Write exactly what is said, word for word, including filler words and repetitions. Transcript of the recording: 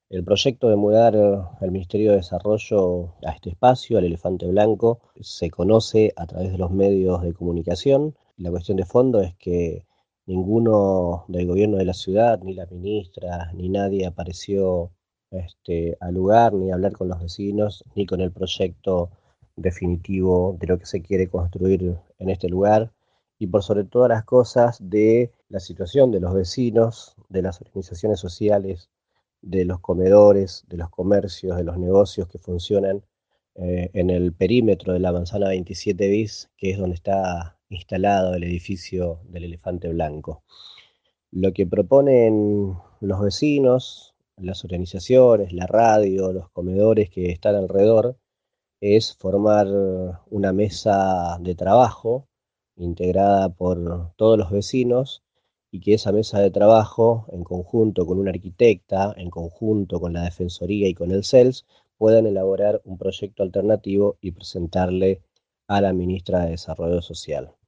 El proyecto de mudar eh, el Ministerio de Desarrollo a este espacio, al Elefante Blanco, se conoce a través de los medios de comunicación. La cuestión de fondo es que ninguno del gobierno de la ciudad, ni la ministra, ni nadie apareció este, al lugar, ni a hablar con los vecinos, ni con el proyecto definitivo de lo que se quiere construir en este lugar y por sobre todas las cosas de la situación de los vecinos, de las organizaciones sociales, de los comedores, de los comercios, de los negocios que funcionan eh, en el perímetro de la manzana veintisiete bis, que es donde está instalado el edificio del Elefante Blanco. Lo que proponen los vecinos, las organizaciones, la radio, los comedores que están alrededor, es formar una mesa de trabajo integrada por todos los vecinos y que esa mesa de trabajo, en conjunto con una arquitecta, en conjunto con la Defensoría y con el C E L S, puedan elaborar un proyecto alternativo y presentarle a la ministra de Desarrollo Social.